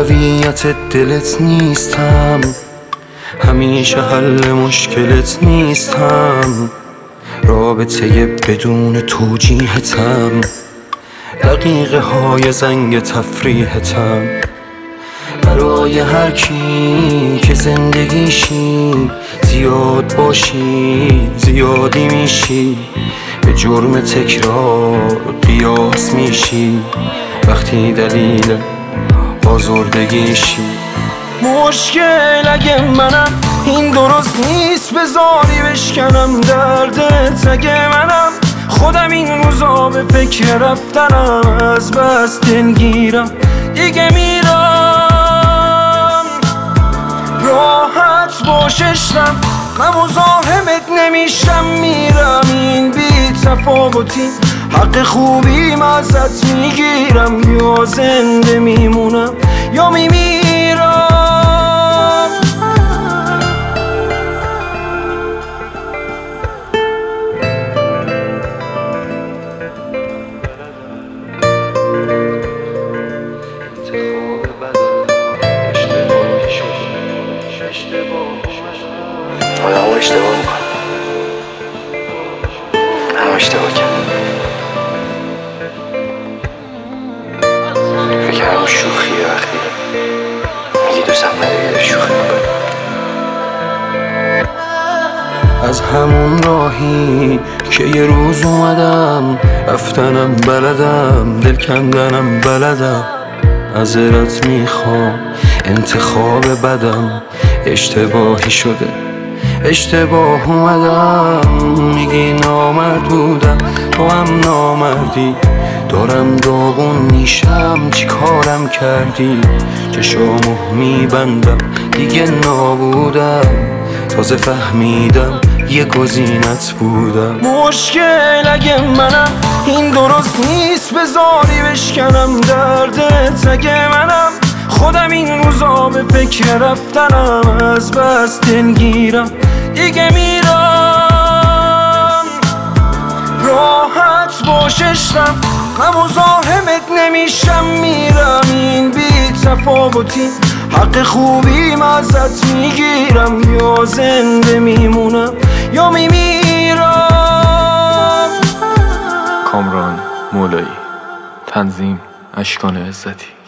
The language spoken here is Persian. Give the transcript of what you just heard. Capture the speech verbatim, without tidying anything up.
اولویت دلت نیستم، همیشه حل مشکلت نیستم، رابطه بدون توجیهتم، دقیقه های زنگ تفریحتم. برای هر کی که زندگیشی زیاد باشی زیادی میشی، به جرم تکرار قیاس میشی وقتی دلیل آزردگیشی. مشکل اگه منم این درست نیست، بذاری بشکنم دردت اگه منم خودم این روزا به فکر رفتنم، از بس دلگیرم دیگه میرم. راحت باش عشقم، من مزاحمت نمیشم، میرم این بی تفاوتی حق خوبیم ازت میگیرم، یا زنده میمونم یا میمیرم. آدم ها اشتباه میکنم، هم اشتباه کردم، فکر همون شوخیه وقتی میگی دوستم نداری داری شوخی میکنی. از همون راهی که یه روز اومدم رفتنم بلدم، دل کندنم بلدم، معذرت میخوام انتخاب بدم اشتباهی شده اشتباه اومدم. میگی نامرد بودم تو هم نامردی، دارم داغون میشم چی کارم کردی، چشامو میبندم دیگه نابودم، تازه فهمیدم یه گزینت بودم. مشکل اگه منم این درست نیست، بذاری بشکنم دردت اگه منم خودم این روزا به فکر رفتنم، از بس دلگیرم دیگه میرم. راحت باش عشقم، من مزاحمت نمیشم، میرم این بی تفاوتی حق خوبیم ازت میگیرم، یا زنده میمونم یا میمیرم. کامران مولایی، تنظیم اشکان عزتی.